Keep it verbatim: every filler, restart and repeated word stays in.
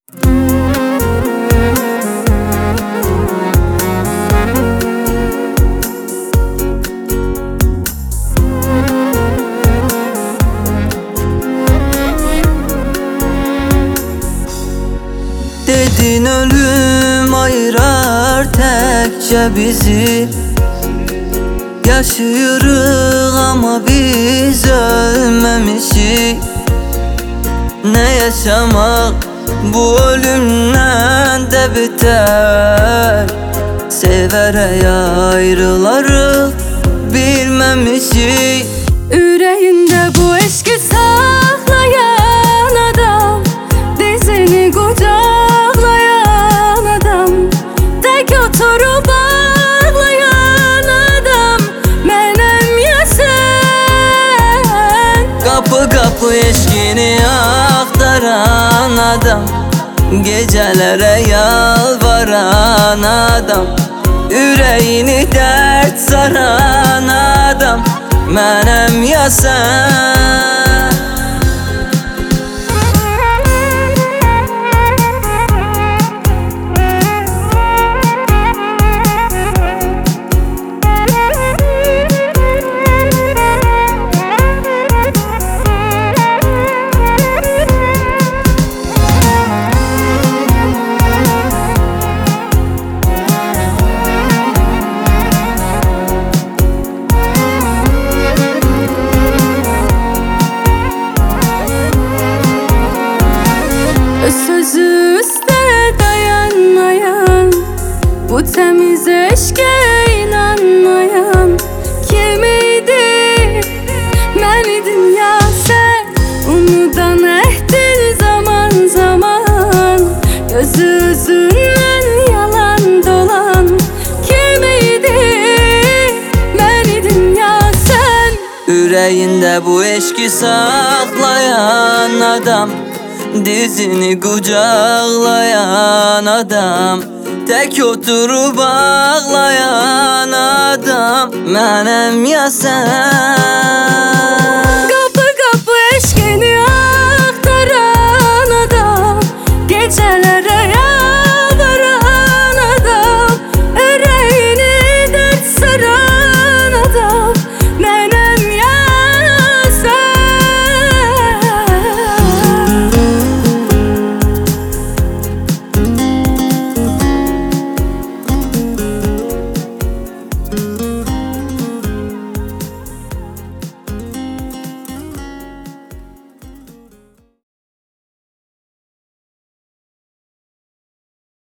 Dedin ölüm ayırar tekçe bizi, yaşıyoruz ama biz ölmemişik. Ne yaşamak bu ölümden de biter, severek ayrılarız bilmemişik. Yüreğinde bu eşki saklayan adam, dizini kucaklayan adam, tek oturup ağlayan adam benim ya sen. Kapı kapı eşkini aktaran adam, gecelere yalvaran adam, yüreğini dert saran adam benim ya sen. Sözü üstte dayanmayan, bu temiz eşke inanmayan kimiydi? Ben idim ya sen, unudan ehdin zaman zaman, gözü yüzünden yalan dolan kimiydi? Ben idim ya sen. Yüreğinde bu eşki saklayan adam, dizini kucaklayan adam, tek oturup ağlayan adam benim ya sen. Kapı kapı eşkini